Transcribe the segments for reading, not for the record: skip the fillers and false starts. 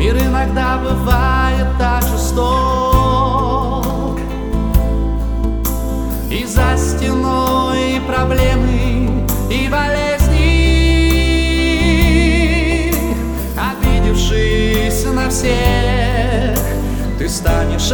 Мир иногда бывает так жесток, и за стеной проблемы и болезни. Обидевшись на всех, ты станешь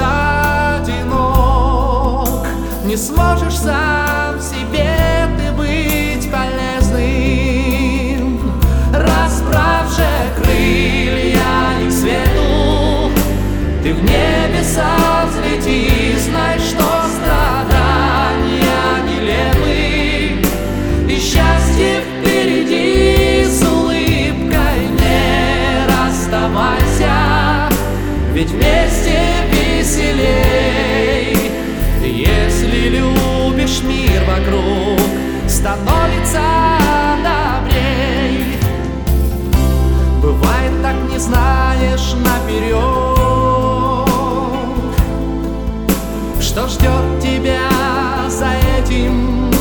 одинок. Не сможешь сам себе ты быть полезным. Расправь же крылья и к свету, ты в небеса взлети. Знай, что страдания нелепы, и счастье впереди. С улыбкой не расставайся, ведь вместе веселей. Если любишь мир вокруг, становится добрей. Бывает так, не знаешь наперед, что ждет тебя за этим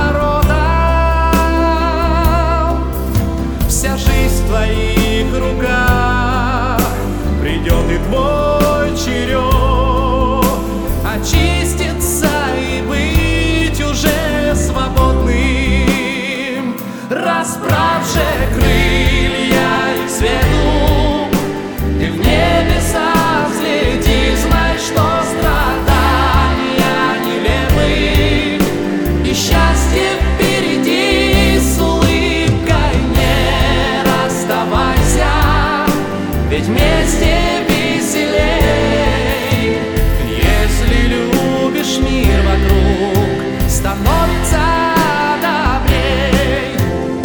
поворотом. Вся жизнь в твоих руках, придет и твой черед очиститься и быть уже свободным. Расправь же крылья и к свету, ты в небеса взлети. Знай, что страдания нелепы, и счастье впереди. С улыбкой не расставайся, ведь вместе веселей. Если любишь мир вокруг, становится добрей.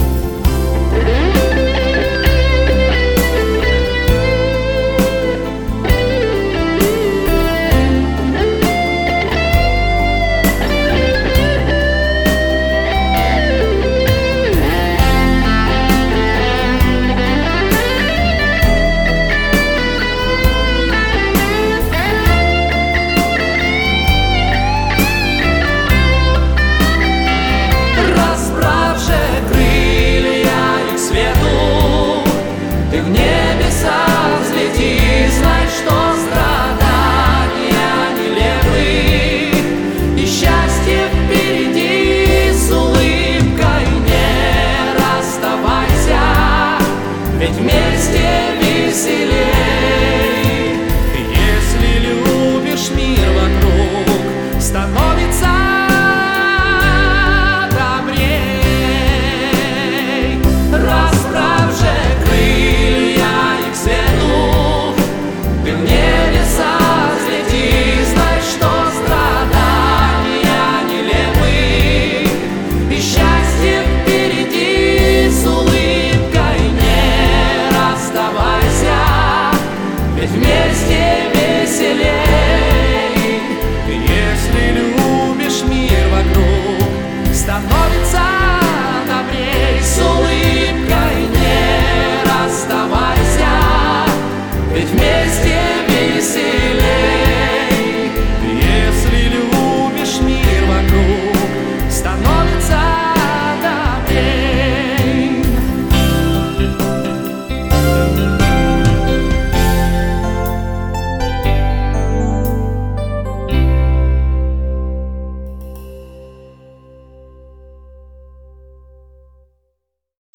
Ведь вместе веселей. Если любишь мир вокруг, становится добрей. Расправь же крылья и к свету, ты в небеса взлети. Знай, что страдания нелепы, и счастье впереди. С улыбкой не расставайся, ведь вместе веселей. Если любишь мир вокруг, становится добрей. С улыбкой не расставайся, ведь вместе веселей.